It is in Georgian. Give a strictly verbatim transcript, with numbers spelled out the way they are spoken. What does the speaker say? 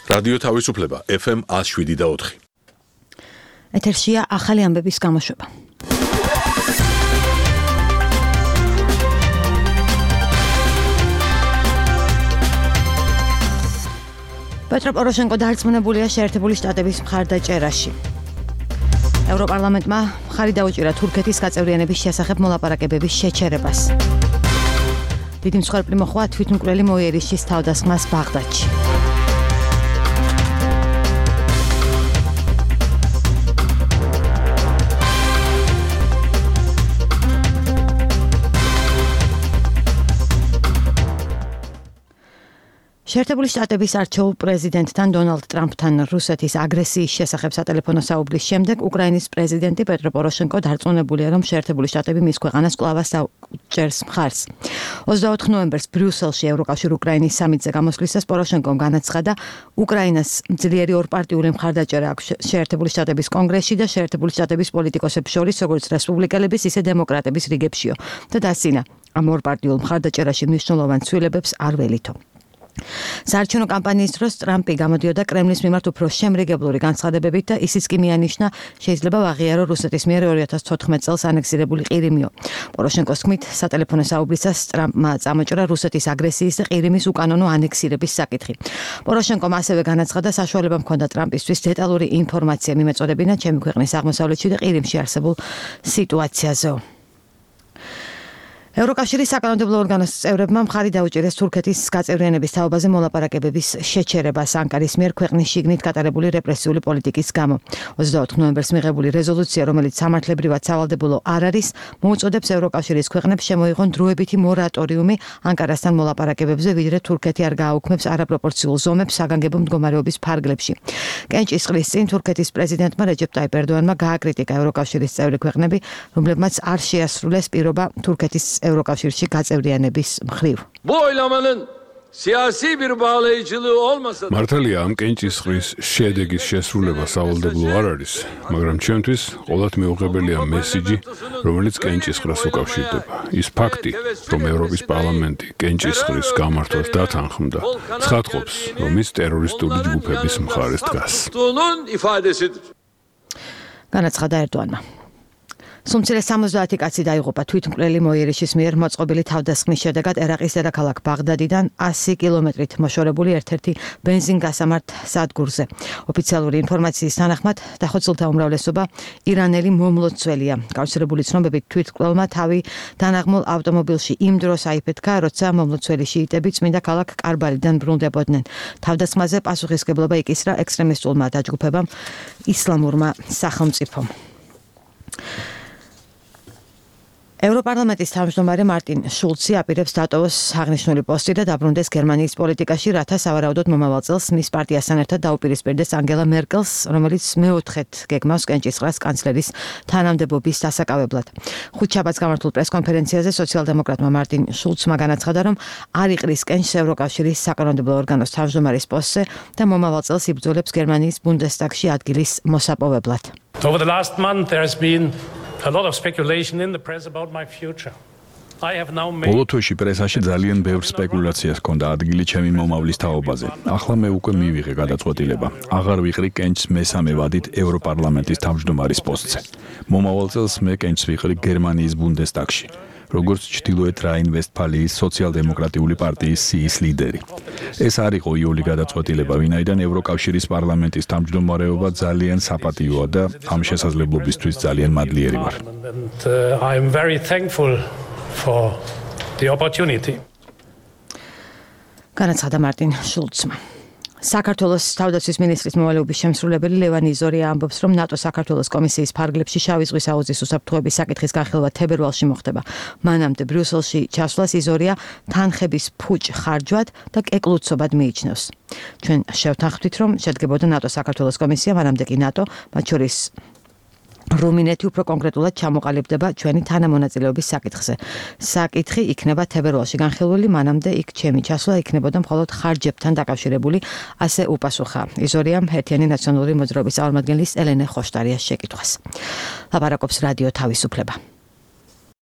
რადიო თავისუფლება ეფ ემ one oh seven და four. ეთერშია ახალი ამბების გამოშვება. პეტრო პოროშენკო დარწმუნებულია შეერთებული შტატების მხარდაჭერაში. ევროპარლამენტმა მხარი დაუჭირა თურქეთის გაწევრიანების შესახებ მოლაპარაკებების შეჩერებას. დიდი მსხვერპლი მოხდა თვითმკვლელი მოიერიშის თავდასხმას ბაღდადში. შეერთებული შტატების არჩეულ პრეზიდენტთან დონალდ ტრამპთან რუსეთის აგრესიის შესახებ სატელეფონო საუბრის შემდეგ უკრაინის პრეზიდენტი პეტრო პოროშენკო დარწმუნებულია, რომ შეერთებული შტატები მის ქვეყანას კვლავ ჭერს მხარს. ოცდაოთხ ნოემბერს ბრიუსელში ევროკავშირ უკრაინის სამიტზე გამოსვლისას პოროშენკომ განაცხადა, უკრაინას ძლიერი ორპარტიული მხარდაჭერა აქვს შეერთებული შტატების კონგრესში და შეერთებული შტატების პოლიტიკოსებს შორის, როგორც რესპუბლიკელების, ისე დემოკრატების რიგებშიო და დასცინა, ამ ორპარტიულ მხარდაჭერაში მნიშვნელოვან ცვლილებებს არ ველითო. საარჩევნო კამპანიის დროს ტრამპი გამოდიოდა კრემლის მიმართ უფრო შემრიგებლური განცხადებებით და ისიც კი მიანიშნა, შეიძლება ვაღიარო რუსეთის მიერ ორი ათას თოთხმეტ წელს ანექსირებული ყირიმიო. პოროშენკოს თქმით, სატელეფონო საუბრისას ტრამპმა წამოჭრა რუსეთის აგრესიის და ყირიმის უკანონო ანექსირების საკითხი. პოროშენკომ ასევე განაცხადა, საშუალება მქონდა ტრამპისთვის დეტალური ინფორმაცია მიმეწოდებინა ჩემი ქვეყნის აღმოსავლეთში და ყირიმში არსებულ სიტუაციაზე. ევროკავშირის საკანონმდებლო ორგანოს წევრებმა მხარი დაუჭირეს თურქეთის გაწევრიანების თაობაზე მოლაპარაკებების შეჩერებას ანკარის მიერ ქვეყნის შიგნით გატარებული რეპრესიული პოლიტიკის გამო. ოცდაოთხ ნოემბერს მიღებული რეზოლუცია, რომელიც სამართლებრივად სავალდებულო არ არის, მოუწოდებს ევროკავშირის ქვეყნებს შემოიღონ დროებითი მორატორიუმი ანკარასთან მოლაპარაკებებზე, ვიდრე თურქეთი არ გააუქმებს არაპროპორციულ ზომებს საგანგებო მდგომარეობის ფარგლებში. კენჭისყრის წინ თურქეთის პრეზიდენტმა რეჯეპ ტაიპ ერდოანმა გააკრიტიკა ევროკავშირის წევრი ქვეყნები, რომლებმაც არ შეასრულეს პირობა თურქეთის ევროკავშირში გაწევრიანების მხრივ. მართალია, ამ კენჭისყრის შედეგის შესრულება სავალდებულო არ არის, მაგრამ ჩემთვის ყოველთ მეუღებელია მესიჯი, რომელიც კენჭისყრას უკავშირდება. ის ფაქტი, რომ ევროპის პარლამენტი კენჭისყრის გამართვას დათანხმდა, ცხადყოფს, რომ ის ტერორისტული ჯგუფების მხარეს დგას. განაცხადა ერდოანმა. სუმცირე სამოცდაათი კაცი დაიღუპა თვითმკვლელი მოიერიშის მიერ მოწყობილი თავდასხმის შედეგად ერაყის დედაქალაქ ბაღდადიდან ასი კილომეტრით მოშორებული ერთ-ერთი ბენზინგასამართ სადგურზე. ოფიციალური ინფორმაციის თანახმად დახოცილთა უმრავლესობა ირანელი მომლოცველია. გავრცელებული ცნობებით თვითმკვლელმა თავი დანაღმულ ავტომობილში იმ დროს აიფეთქა, როცა მომლოცველი შიიტები წმინდა ქალაქ კარბალიდან ბრუნდებოდნენ. თავდასხმაზე პასუხისმგებლობა იკისრა ექსტრემისტულმა დაჯგუფებამ ისლამურმა სახელმწიფომ. ევროპარლამენტის თავმჯდომარე მარტინ შულცი აპირებს დატოვოს აღნიშნული პოსტი და დაბრუნდეს გერმანიის პოლიტიკაში, რათა სავარაუდოდ მომავალ წელს მის პარტიასთან ერთად დაუპირისპირდეს ანგელა მერკელს, რომელიც მეოთხედ გეგმავს კენჭისყრას კანცლერის თანამდებობის დასაკავებლად. ხუთშაბათს გამართულ პრესკონფერენციაზე სოციალ-დემოკრატმა მარტინ შულცმა განაცხადა, რომ არ იყრის კენჭს ევროკავშირის საკანონმდებლო ორგანოს თავმჯდომარის პოსტზე და მომავალ წელს იბრძოლებს გერმანიის ბუნდესტაგში ადგილის მოსაპოვებლად. Over the last month there has been a lot of speculation in the press about my future. I have now made ბოლო თვეში პრესაში ძალიან ბევრ სპეკულაციას ჰქონდა ადგილი ჩემი მომავლის თაობაზე. ახლა მე უკვე მივიღე გადაწყვეტილება. აღარ ვიყრი კენჭს მესამე ვადით ევროპარლამენტის თავმჯდომარის პოსტზე. მომავალ წელს მე კენჭს ვიყრი გერმანიის ბუნდესტაგში, როგორც ჩრდილოეთ რაინ-ვესტფალიის სოციალ-დემოკრატიული პარტიის სიის ლიდერი. ეს არ იყო იოლი გადაწყვეტილება, ვინაიდან ევროკავშირის პარლამენტის თავმჯდომარეობა ძალიან საპატიოა და ამ შესაძლებლობისთვის ძალიან მადლიერი ვარ. I am very thankful for the opportunity. განაცხადა მარტინ შულცმა. საქართველოს თავდაცვის მინისტრის მოვალეობის შემსრულებელი ლევან იზორია ამბობს, რომ ნატო საქართველოს კომისიის ფარგლებში შავი ზღვის აუზის უსაფრთხოების საკითხის განხილვა თებერვალში მოხდება. მანამდე ბრიუსელში ჩასვლას იზორია თანხების ფუჭ ხარჯვად და კეკლუცობად მიიჩნევს. ჩვენ შევთანხმდით, რომ შედგებოდა ნატო საქართველოს კომისია, მანამდე კი ნატო, მათ შორის რუმინეთი უფრო კონკრეტულად ჩამოყალიბდება ჩვენი თანამონაწილეობის საკითხზე. საკითხი იქნება თებერვალში განხილვილი, მანამდე იქ ჩემი ჩასვლა იქნებოდა მხოლოდ ხარჯებთან დაკავშირებული, ასე უპასუხა იზორიამ ერთიანი ნაციონალური მოძრაობის წარმომადგენლის ელენე ხოშტარიას შეკითხვას. ლაპარაკობს რადიო თავისუფლება.